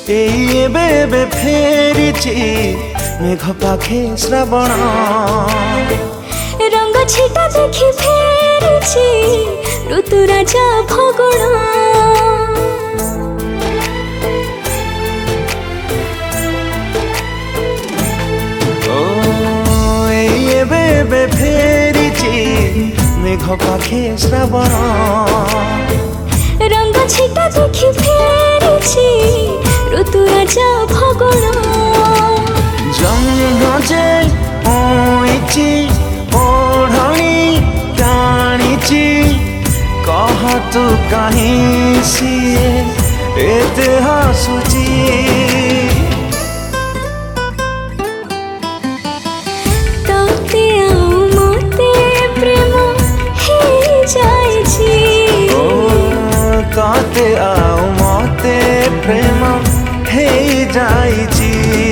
एबे फेरिची मेघ पाखे श्रावण रंग छिटा देखि फेरिची ऋतुराजा फगुण एबे फेरिची मेघ पाखे श्रावण रंग छिटा देखि फेरिची ऋतुराजा फगुण जन्मजे ओइची ओढ़णी टाणीची कह तू कहीं सिए एते हसुची तोते आउ मोते प्रेम हे जाइची तोते आउ मोते प्रेम हे जाइची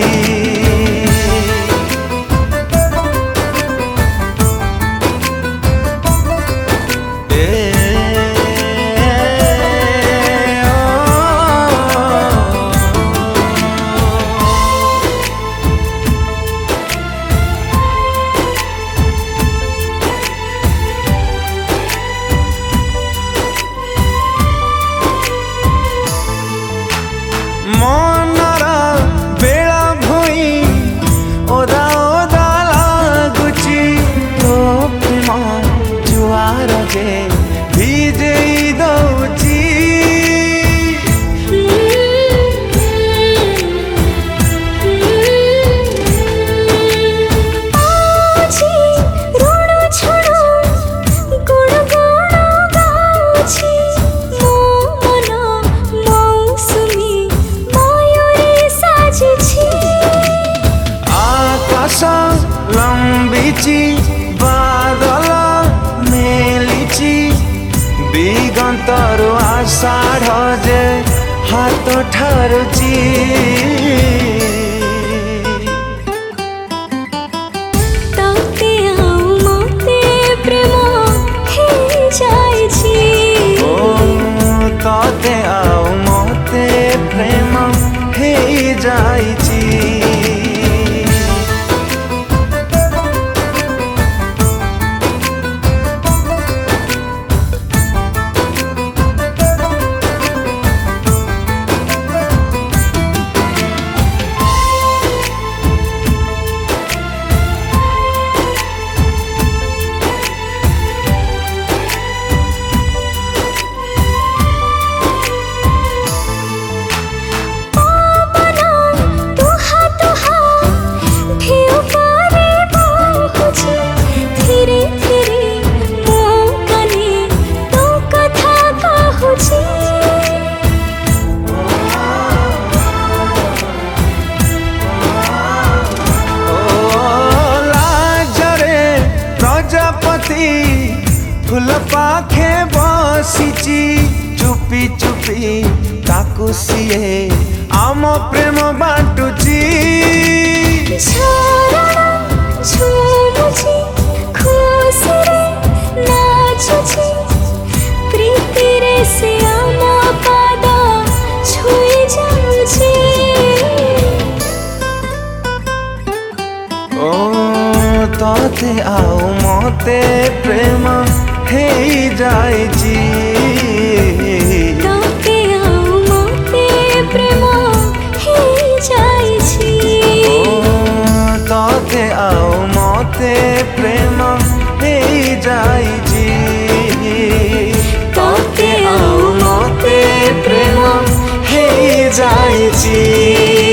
मनरा बेला भुई ओदा ओदा लागुची तो प्रेम जुआर जे भिजेई दउची लंबीची बादल मेलिची दिगंतर आषाढ़ जे हाथ ठारुची तोते आउ मोते प्रेम हे जाइची तोते आउ मोते प्रेम हे जाइची फूल पाखे बसीची चुपी चुपी ताकू सिए आम प्रेम बांटुची झुमुची खुशिरे नाचुची प्रीतिरे से आम पाद छुई जाउची तोते आउ मोते प्रेम हे जाइची तोते आउ मोते प्रेम हे जाइची तोते आउ मोते प्रेम हे जाइची तोते आउ मोते प्रेम हे जाइची।